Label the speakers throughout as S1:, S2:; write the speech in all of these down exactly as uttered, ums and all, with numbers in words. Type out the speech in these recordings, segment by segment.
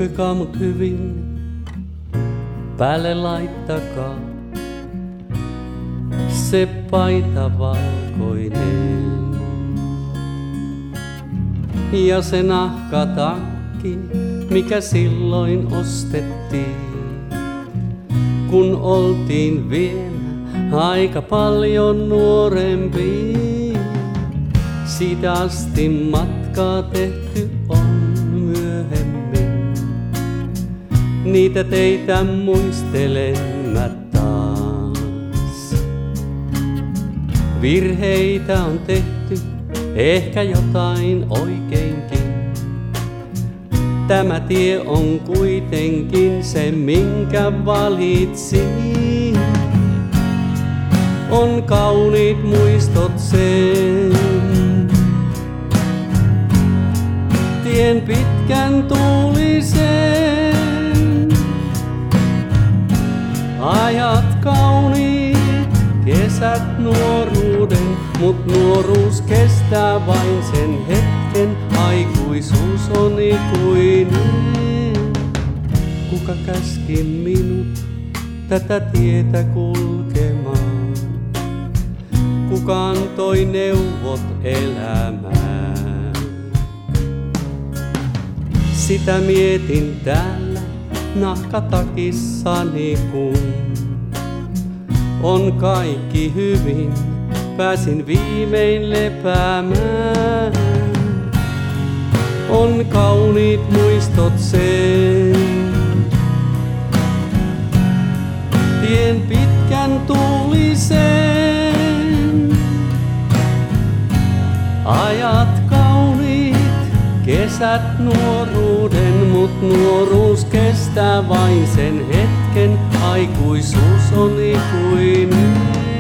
S1: Pukekaa mut hyvin, päälle laittakaa se paita valkoinen. Ja se nahkatakki, mikä silloin ostettiin, kun oltiin vielä aika paljon nuorempi. Siitä asti matkaa tehty on myöhemmin, niitä teitä muistelen mä taas. Virheitä on tehty, ehkä jotain oikeinkin. Tämä tie on kuitenkin se, minkä valitsin. On kauniit muistot sen. Tien pitkän tuulisen. Ajat kauniit, kesät nuoruuden, mut nuoruus kestää vain sen hetken. Aikuisuus on ikuinen. Kuka käski minut tätä tietä kulkemaan? Kuka antoi neuvot elämään? Sitä mietin täällä nahkatakissani, kun on kaikki hyvin, pääsin viimein lepäämään. On kauniit muistot sen. Tien pitkän tuulisen. Ajat kauniit, kesät nuoruuden, mut nuoruus kestää vain sen hetken. Aikuisuus on ikuinen.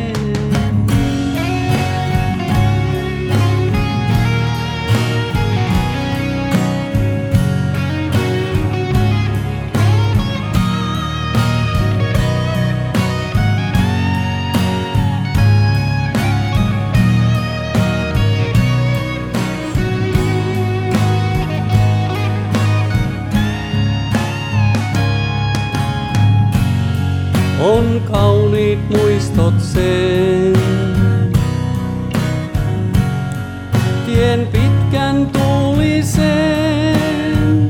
S1: On kauniit muistot sen. Tien pitkän tuulisen.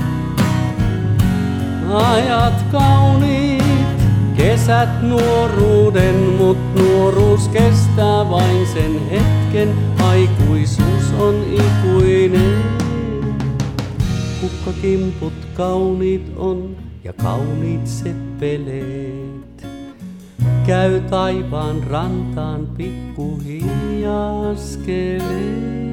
S1: Ajat kauniit, kesät nuoruuden, mut nuoruus kestää vain sen hetken. Aikuisuus on ikuinen. Kukkakimput kauniit on ja kauniit seppeleet. Käy taivaan rantaan pikkuhiljaa askeleet.